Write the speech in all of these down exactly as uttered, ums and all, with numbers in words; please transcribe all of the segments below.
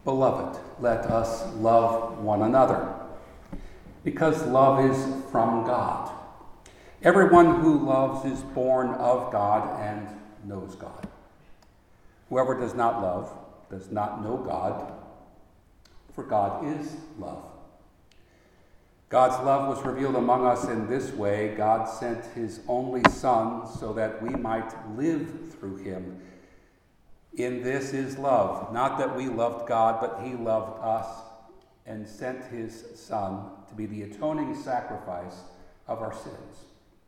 Beloved, let us love one another, because love is from God. Everyone who loves is born of God and knows God. Whoever does not love does not know God, for God is love. God's love was revealed among us in this way. God sent his only Son so that we might live through him. In this is love, not that we loved God, but he loved us and sent his Son to be the atoning sacrifice of our sins.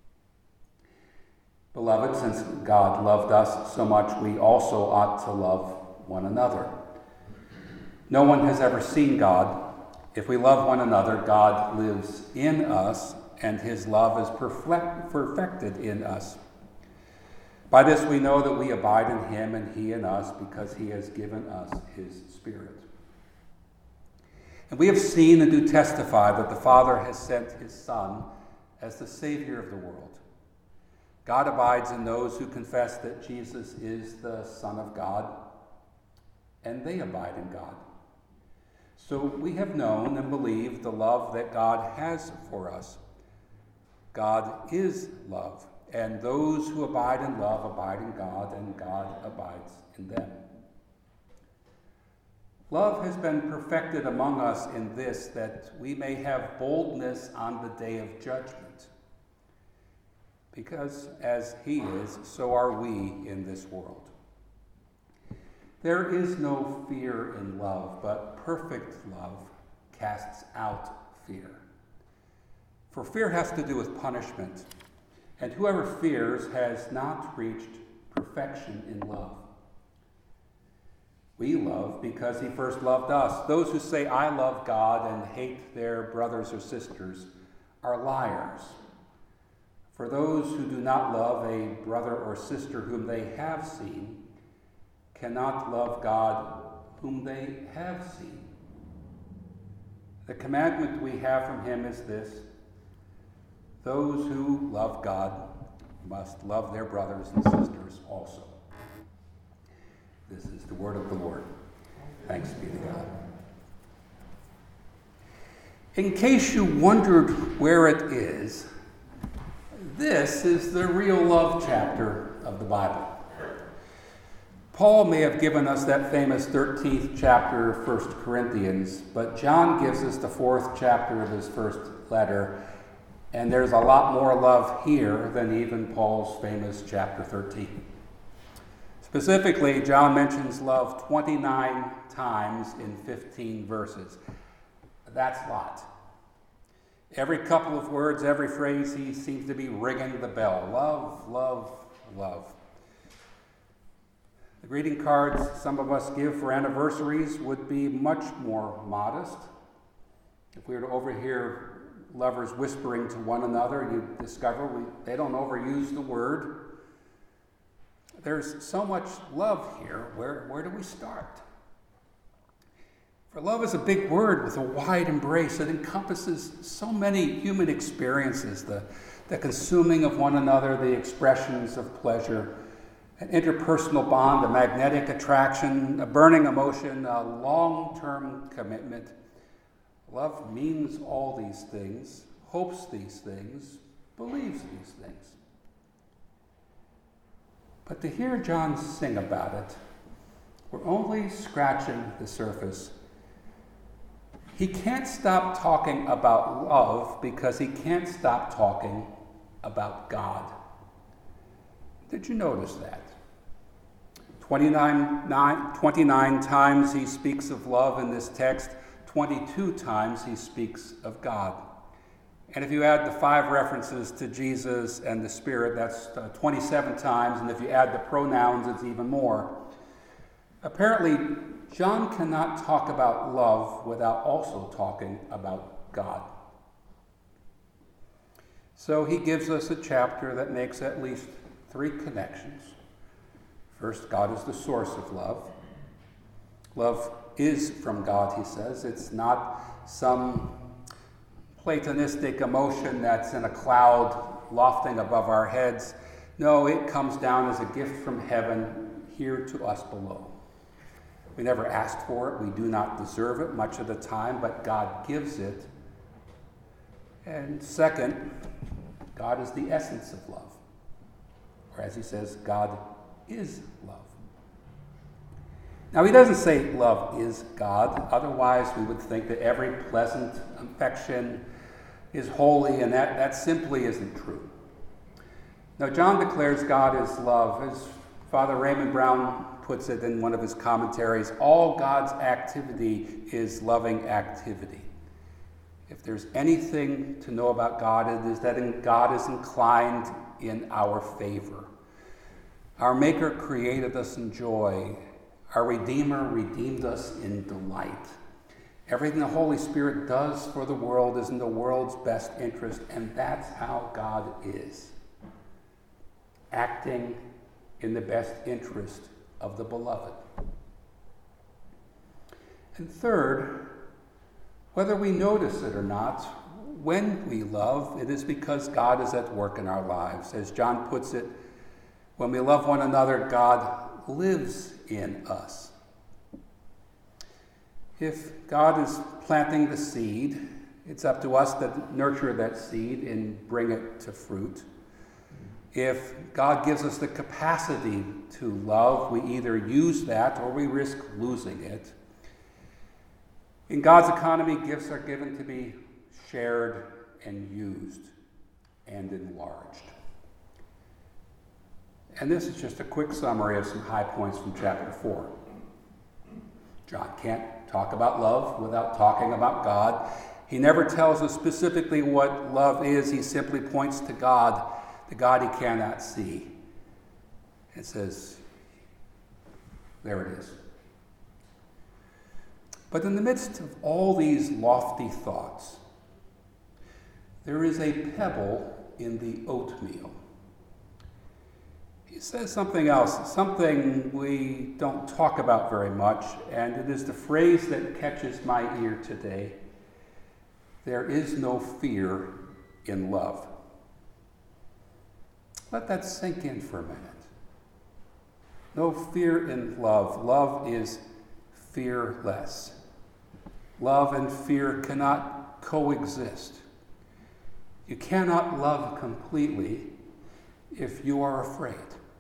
Beloved, since God loved us so much, we also ought to love one another. No one has ever seen God. If we love one another, God lives in us, and his love is perfect, perfected in us. By this we know that we abide in him and he in us, because he has given us his Spirit. And we have seen and do testify that the Father has sent his Son as the Savior of the world. God abides in those who confess that Jesus is the Son of God, and they abide in God. So we have known and believed the love that God has for us. God is love, and those who abide in love abide in God, and God abides in them. Love has been perfected among us in this, that we may have boldness on the day of judgment. Because as he is, so are we in this world. There is no fear in love, but perfect love casts out fear. For fear has to do with punishment, and whoever fears has not reached perfection in love. We love because he first loved us. Those who say, I love God, and hate their brothers or sisters are liars. For those who do not love a brother or sister whom they have seen cannot love God whom they have seen. The commandment we have from him is this: those who love God must love their brothers and sisters also. This is the word of the Lord. Thanks be to God. In case you wondered where it is, this is the real love chapter of the Bible. Paul may have given us that famous thirteenth chapter of First Corinthians, but John gives us the fourth chapter of his first letter, and there's a lot more love here than even Paul's famous chapter thirteen. Specifically, John mentions love twenty-nine times in fifteen verses. That's a lot. Every couple of words, every phrase, he seems to be ringing the bell. Love, love, love. The greeting cards some of us give for anniversaries would be much more modest. If we were to overhear lovers whispering to one another, you'd discover we, they don't overuse the word. There's so much love here. Where, where do we start? For love is a big word with a wide embrace. It encompasses so many human experiences, the, the consuming of one another, the expressions of pleasure, an interpersonal bond, a magnetic attraction, a burning emotion, a long-term commitment. Love means all these things, hopes these things, believes these things. But to hear John sing about it, we're only scratching the surface. He can't stop talking about love because he can't stop talking about God. Did you notice that? twenty-nine, nine, twenty-nine times he speaks of love in this text, twenty-two times he speaks of God. And if you add the five references to Jesus and the Spirit, that's uh, twenty-seven times, and if you add the pronouns, it's even more. Apparently, John cannot talk about love without also talking about God. So he gives us a chapter that makes at least three connections. First, God is the source of love. Love is from God, he says. It's not some Platonistic emotion that's in a cloud lofting above our heads. No, it comes down as a gift from heaven here to us below. We never asked for it. We do not deserve it much of the time, but God gives it. And second, God is the essence of love. Or as he says, God is love. Now, he doesn't say love is God. Otherwise, we would think that every pleasant affection is holy, and that, that simply isn't true. Now, John declares God is love. As Father Raymond Brown puts it in one of his commentaries, all God's activity is loving activity. If there's anything to know about God, it is that God is inclined in our favor. Our Maker created us in joy. Our Redeemer redeemed us in delight. Everything the Holy Spirit does for the world is in the world's best interest, and that's how God is. Acting in the best interest of the beloved. And third, whether we notice it or not, when we love, it is because God is at work in our lives. As John puts it, when we love one another, God lives in us. If God is planting the seed, it's up to us to nurture that seed and bring it to fruit. If God gives us the capacity to love, we either use that or we risk losing it. In God's economy, gifts are given to be shared and used and enlarged. And this is just a quick summary of some high points from chapter four. John can't talk about love without talking about God. He never tells us specifically what love is. He simply points to God, the God he cannot see. It says, there it is. But in the midst of all these lofty thoughts, there is a pebble in the oatmeal. He says something else, something we don't talk about very much, and it is the phrase that catches my ear today. There is no fear in love. Let that sink in for a minute. No fear in love. Love is fearless. Love and fear cannot coexist. You cannot love completely if you are afraid.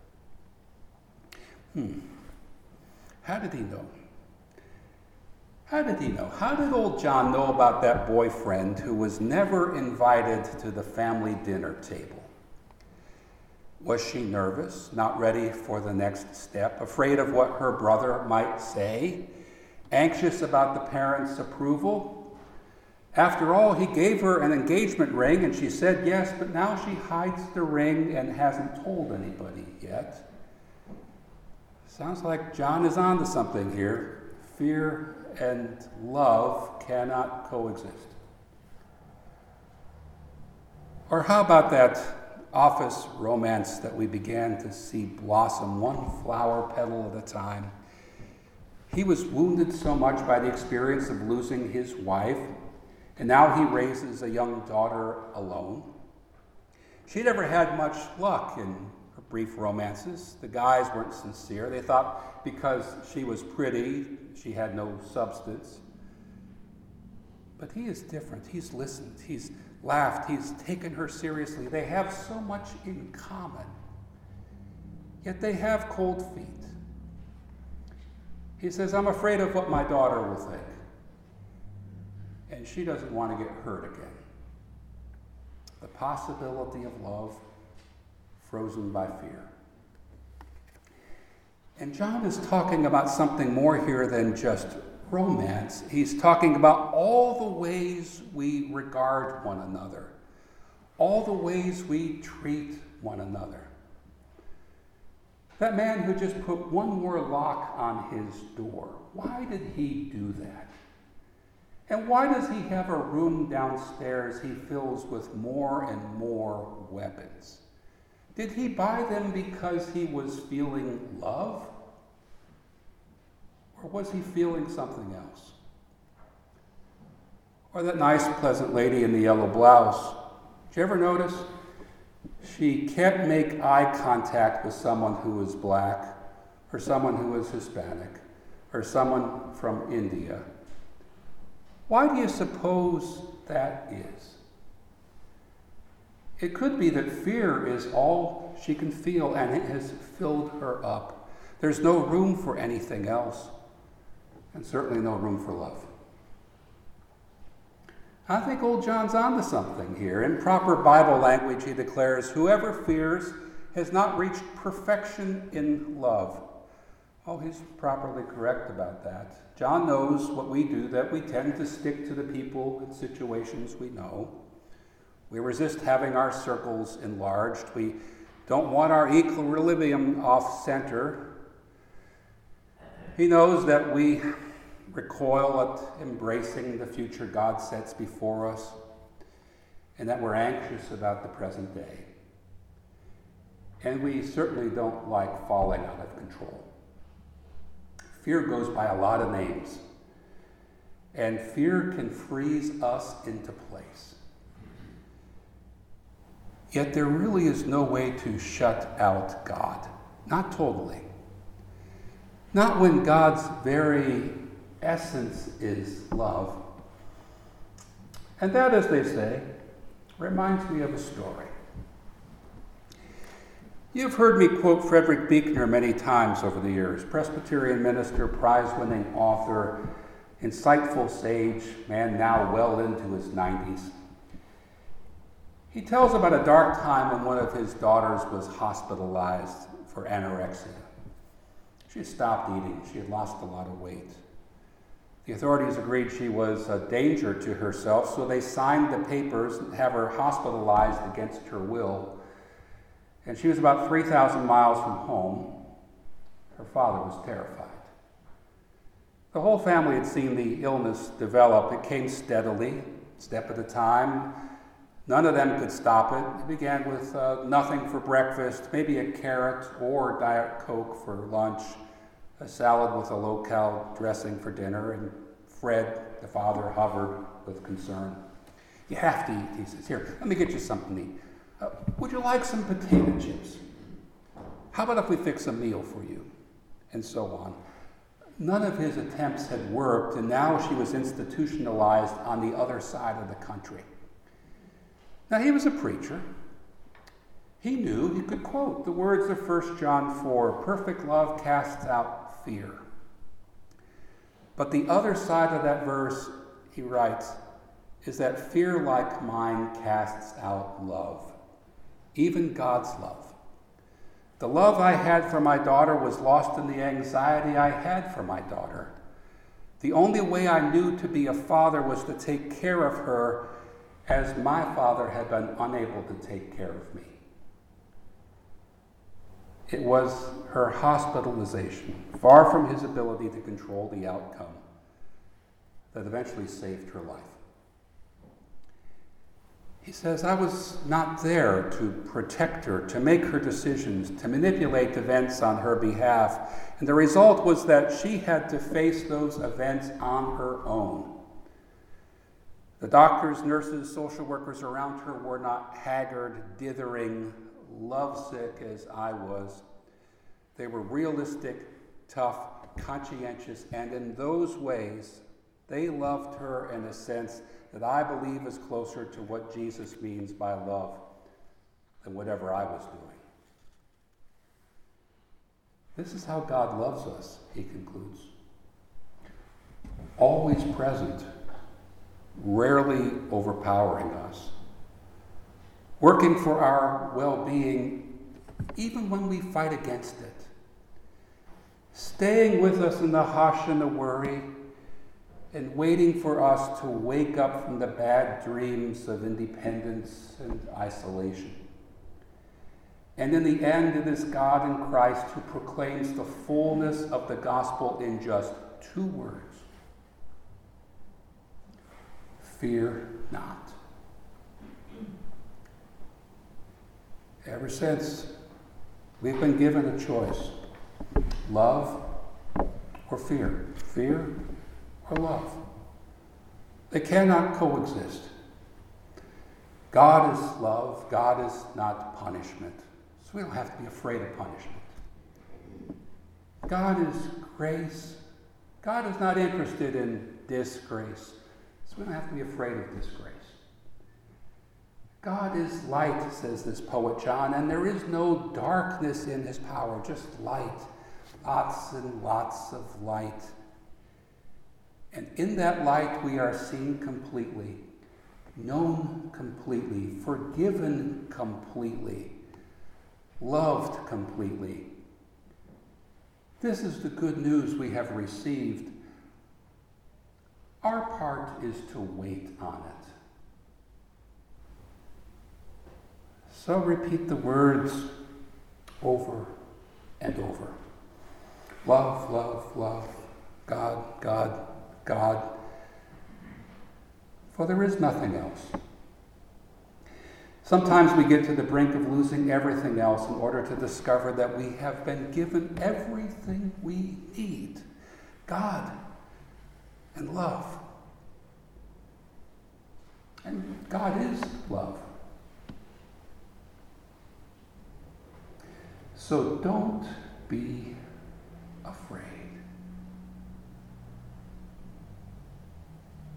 Hmm. How did he know? How did he know? How did old John know about that boyfriend who was never invited to the family dinner table? Was she nervous, not ready for the next step, afraid of what her brother might say, anxious about the parents' approval? After all, he gave her an engagement ring and she said yes, but now she hides the ring and hasn't told anybody yet. Sounds like John is onto something here. Fear and love cannot coexist. Or how about that office romance that we began to see blossom one flower petal at a time? He was wounded so much by the experience of losing his wife, and now he raises a young daughter alone. She never had much luck in her brief romances. The guys weren't sincere. They thought because she was pretty, she had no substance. But he is different. He's listened. He's laughed. He's taken her seriously. They have so much in common. Yet they have cold feet. He says, I'm afraid of what my daughter will think. And she doesn't want to get hurt again. The possibility of love frozen by fear. And John is talking about something more here than just romance. He's talking about all the ways we regard one another, all the ways we treat one another. That man who just put one more lock on his door, why did he do that? And why does he have a room downstairs he fills with more and more weapons? Did he buy them because he was feeling love? Or was he feeling something else? Or that nice, pleasant lady in the yellow blouse. Did you ever notice? She can't make eye contact with someone who is black, or someone who is Hispanic, or someone from India. Why do you suppose that is? It could be that fear is all she can feel, and it has filled her up. There's no room for anything else, and certainly no room for love. I think old John's onto something here. In proper Bible language, he declares, "Whoever fears has not reached perfection in love." Oh, he's properly correct about that. John knows what we do, that we tend to stick to the people and situations we know. We resist having our circles enlarged. We don't want our equilibrium off center. He knows that we recoil at embracing the future God sets before us, and that we're anxious about the present day. And we certainly don't like falling out of control. Fear goes by a lot of names, and fear can freeze us into place. Yet there really is no way to shut out God. Not totally. Not when God's very essence is love. And that, as they say, reminds me of a story. You've heard me quote Frederick Buechner many times over the years. Presbyterian minister, prize-winning author, insightful sage, man now well into his nineties. He tells about a dark time when one of his daughters was hospitalized for anorexia. She had stopped eating. She had lost a lot of weight. The authorities agreed she was a danger to herself, so they signed the papers and have her hospitalized against her will. And she was about three thousand miles from home. Her father was terrified. The whole family had seen the illness develop. It came steadily, step at a time. None of them could stop it. It began with uh, nothing for breakfast, maybe a carrot or Diet Coke for lunch, a salad with a low-cal dressing for dinner, and Fred, the father, hovered with concern. "You have to eat," he says. "Here, let me get you something to eat. Uh, would you like some potato chips? How about if we fix a meal for you?" And so on. None of his attempts had worked, and now she was institutionalized on the other side of the country. Now, he was a preacher. He knew he could quote the words of First John four, "Perfect love casts out fear." But the other side of that verse, he writes, is that fear like mine casts out love, even God's love. The love I had for my daughter was lost in the anxiety I had for my daughter. The only way I knew to be a father was to take care of her as my father had been unable to take care of me. It was her hospitalization, far from his ability to control the outcome, that eventually saved her life. He says, I was not there to protect her, to make her decisions, to manipulate events on her behalf. And the result was that she had to face those events on her own. The doctors, nurses, social workers around her were not haggard, dithering, lovesick as I was. They were realistic, tough, conscientious, and in those ways, they loved her in a sense that I believe is closer to what Jesus means by love than whatever I was doing. This is how God loves us, he concludes. Always present, rarely overpowering us, working for our well-being even when we fight against it, staying with us in the hush and the worry, and waiting for us to wake up from the bad dreams of independence and isolation. And in the end, it is God in Christ who proclaims the fullness of the gospel in just two words: fear not. Ever since, we've been given a choice: love or fear, fear or love. They cannot coexist. God is love, God is not punishment. So we don't have to be afraid of punishment. God is grace, God is not interested in disgrace, so we don't have to be afraid of disgrace. God is light, says this poet John, and there is no darkness in his power, just light, lots and lots of light. And in that light we are seen completely, known completely, forgiven completely, loved completely. This is the good news we have received. Our part is to wait on it. So repeat the words over and over. Love, love, love. God, God, God. For there is nothing else. Sometimes we get to the brink of losing everything else in order to discover that we have been given everything we need. God and love. And God is love. So don't be afraid.